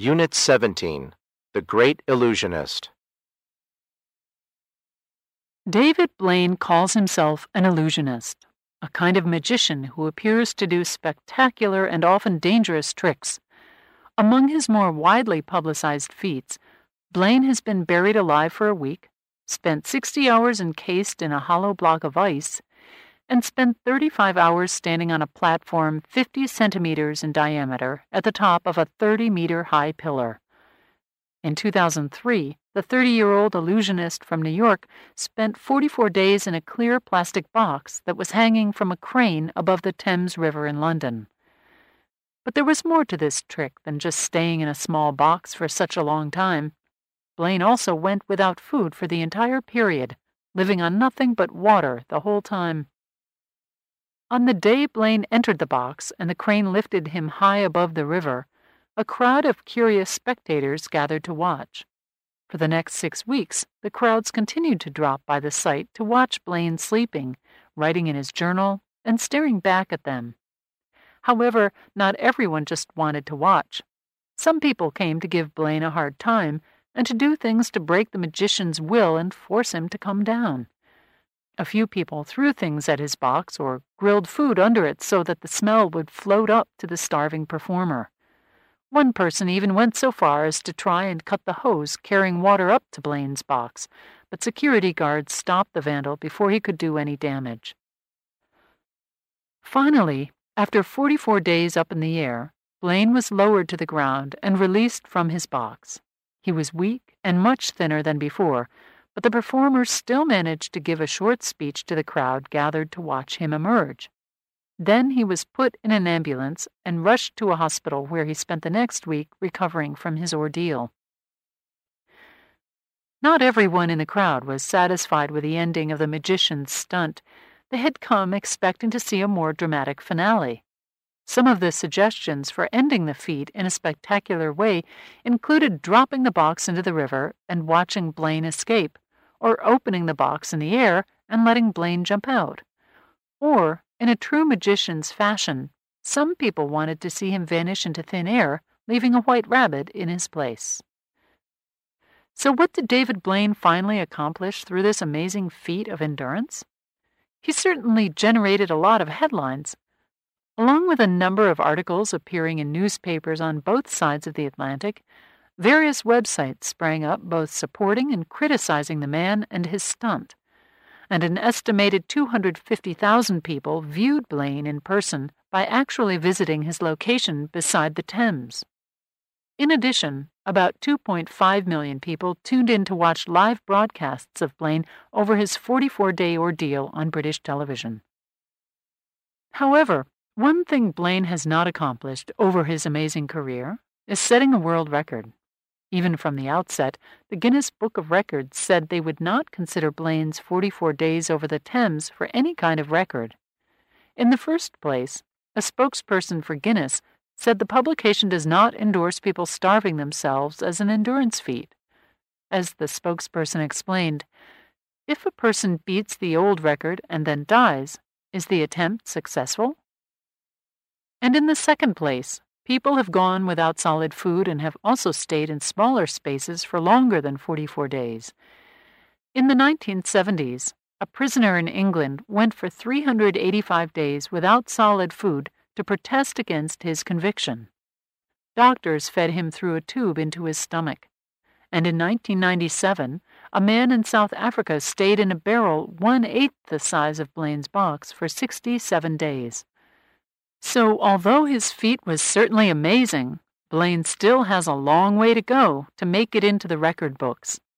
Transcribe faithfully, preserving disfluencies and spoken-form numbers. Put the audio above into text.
Unit seventeen, The Great Illusionist. David Blaine calls himself an illusionist, a kind of magician who appears to do spectacular and often dangerous tricks. Among his more widely publicized feats, Blaine has been buried alive for a week, spent sixty hours encased in a hollow block of ice, and spent thirty-five hours standing on a platform fifty centimeters in diameter at the top of a thirty-meter high pillar. In two thousand three, the thirty-year-old illusionist from New York spent forty-four days in a clear plastic box that was hanging from a crane above the Thames River in London. But there was more to this trick than just staying in a small box for such a long time. Blaine also went without food for the entire period, living on nothing but water the whole time. On the day Blaine entered the box and the crane lifted him high above the river, a crowd of curious spectators gathered to watch. For the next six weeks, the crowds continued to drop by the site to watch Blaine sleeping, writing in his journal, and staring back at them. However, not everyone just wanted to watch. Some people came to give Blaine a hard time and to do things to break the magician's will and force him to come down. A few people threw things at his box or grilled food under it so that the smell would float up to the starving performer. One person even went so far as to try and cut the hose carrying water up to Blaine's box, but security guards stopped the vandal before he could do any damage. Finally, after forty-four days up in the air, Blaine was lowered to the ground and released from his box. He was weak and much thinner than before, but the performer still managed to give a short speech to the crowd gathered to watch him emerge. Then he was put in an ambulance and rushed to a hospital where he spent the next week recovering from his ordeal. Not everyone in the crowd was satisfied with the ending of the magician's stunt. They had come expecting to see a more dramatic finale. Some of the suggestions for ending the feat in a spectacular way included dropping the box into the river and watching Blaine escape, or opening the box in the air and letting Blaine jump out. Or, in a true magician's fashion, some people wanted to see him vanish into thin air, leaving a white rabbit in his place. So what did David Blaine finally accomplish through this amazing feat of endurance? He certainly generated a lot of headlines. Along with a number of articles appearing in newspapers on both sides of the Atlantic, various websites sprang up both supporting and criticizing the man and his stunt, and an estimated two hundred fifty thousand people viewed Blaine in person by actually visiting his location beside the Thames. In addition, about two point five million people tuned in to watch live broadcasts of Blaine over his forty-four day ordeal on British television. However, one thing Blaine has not accomplished over his amazing career is setting a world record. Even from the outset, the Guinness Book of Records said they would not consider Blaine's forty-four days over the Thames for any kind of record. In the first place, a spokesperson for Guinness said the publication does not endorse people starving themselves as an endurance feat. As the spokesperson explained, if a person beats the old record and then dies, is the attempt successful? And in the second place, people have gone without solid food and have also stayed in smaller spaces for longer than forty-four days. In the nineteen seventies, a prisoner in England went for three hundred eighty-five days without solid food to protest against his conviction. Doctors fed him through a tube into his stomach. And in nineteen ninety-seven, a man in South Africa stayed in a barrel one-eighth the size of Blaine's box for sixty-seven days. So, although his feat was certainly amazing, Blaine still has a long way to go to make it into the record books.